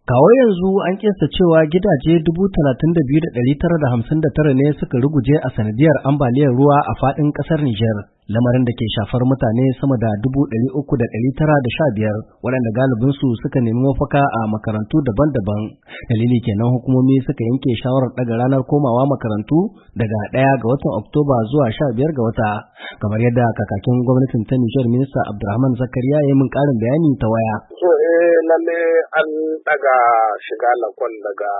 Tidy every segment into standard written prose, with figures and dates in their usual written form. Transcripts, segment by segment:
Kawo yanzu an kiyasta cewa gidaje 32,959 ne suka ruguje a sanadiyar ambaliyar ruwa a faɗin ƙasar Nijar, lamarin da ke shafar mutane sama da 300,915 waɗanda galibinsu suka nemi mafaka a makarantu daban-daban. Dalili kenan hukumomi suka yanke shawarar ɗaga ranar komawa makarantu daga 1 ga watan Oktoba zuwa 15 ga wata, kamar yadda kakakin gwamnatin ta Nijar Minista Abdurrahman Zakariya ya yi min ƙarin bayani ta waya. Lalle an daga shiga lakon daga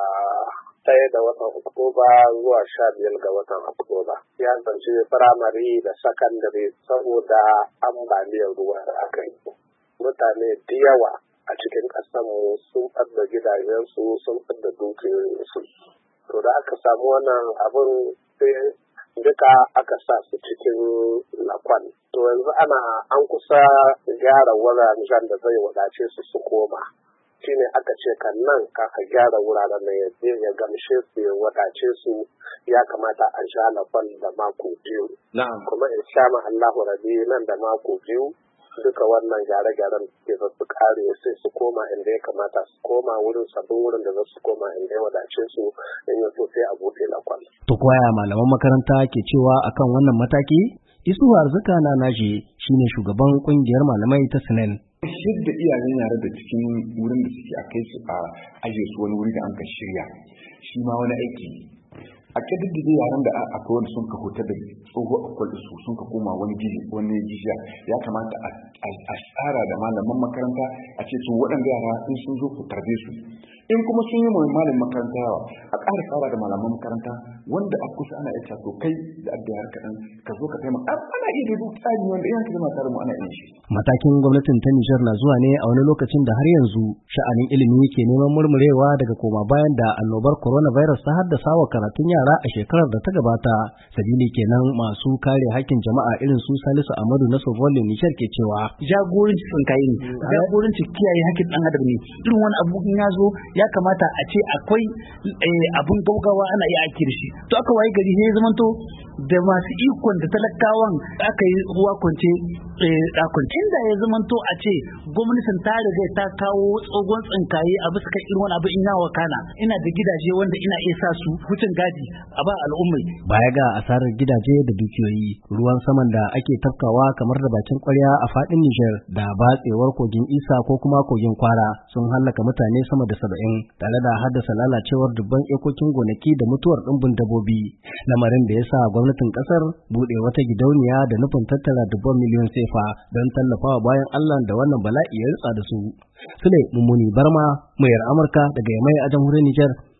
1 da watan Oktoba zuwa 15 ga watan Oktoba. Ya zanci firamare da sakandare saboda ambaliyar ruwa da aka yi. Mutane da yawa a cikin ƙasarmu sun ɓadda gidajensu sun ɓadda dukiyoyinsu. To da aka samu wannan abin sai duka aka sa su cikin lakon. To yanzu an kusa gyara wuraren da zai wadace su koma. Shi ne aka ce kan nan kaka gyara wuraren da ya gamshe su ya wadace su ya kamata a sha lakon da mako biyu. Kuma in sha ma Allahu rabi nan da mako biyu duka wannan gyare-gyaren da za su kare sai su koma inda ya kamata su koma wurin sabbin wurin da za su koma inda ya wadace su in yi sai a buɗe lakon. To koya malaman makaranta ke cewa akan wannan mataki? Isu Arzika na nashi shine shugaban kungiyar malamai ta Sinan. Shidda iyayen yare da cikin wurin da suke a kai su a aje su wani wuri da an ka shirya shi ma wani aiki a ƙididdige yaran da akwai wanda sun ka huta da tsoho akwai su sun ka koma wani jijiya ya kamata a tsara da malaman makaranta a ce su waɗanda yara in sun zo ku tarbe su in kuma sun yi malamin makaranta yawa a ƙara tsara da malaman makaranta wanda a kusa ana iya to kai da addiyar kaɗan ka zo ka taimaka ana iya daidu tsari wanda iyan ka zama tare mu ana yin shi. Matakin gwamnatin ta Nijar na zuwa ne a wani lokacin da har yanzu sha'anin ilimi ke neman murmurewa daga koma bayan da annobar coronavirus ta haddasa wa karatun yara a shekarar da ta gabata. Sabili kenan masu kare hakkin jama'a irin su Salisu Amadu na Sovolin Nijar ke cewa jagoranci sun kai ne, jagoranci kiyaye hakkin ɗan adam ne. Irin wani abu ya zo ya kamata a ce akwai abun gaugawa ana iya aiki da shi. To aka waye gari sai zamanto da masu ikon da talakawan aka yi ruwa kwance ɗakuncin da ya zamanto a ce gwamnatin ta riga ta kawo tsogon tsinkaye a bisa kan irin wani abu in yawa kana ina da gidaje wanda ina iya sa su wucin gadi a ba al'ummai. Baya ga asarar gidaje da dukiyoyi, ruwan saman da ake tafkawa kamar da bakin ƙwarya a faɗin Nijar da batsewar kogin Isa ko kuma kogin Kwara sun hallaka mutane sama da 70 tare da haddasa lalacewar dubban ekokin gonaki da mutuwar ɗumbin dabbobi, lamarin da ya sa gwamnatin ƙasar buɗe wata gidauniya da nufin tattara dubban miliyon sefa don tallafawa bayan Allah da wannan bala'i ya ritsa da su. Sule Mummuni Barma, muryar Amurka daga Yamai a jamhuriyar Nijar.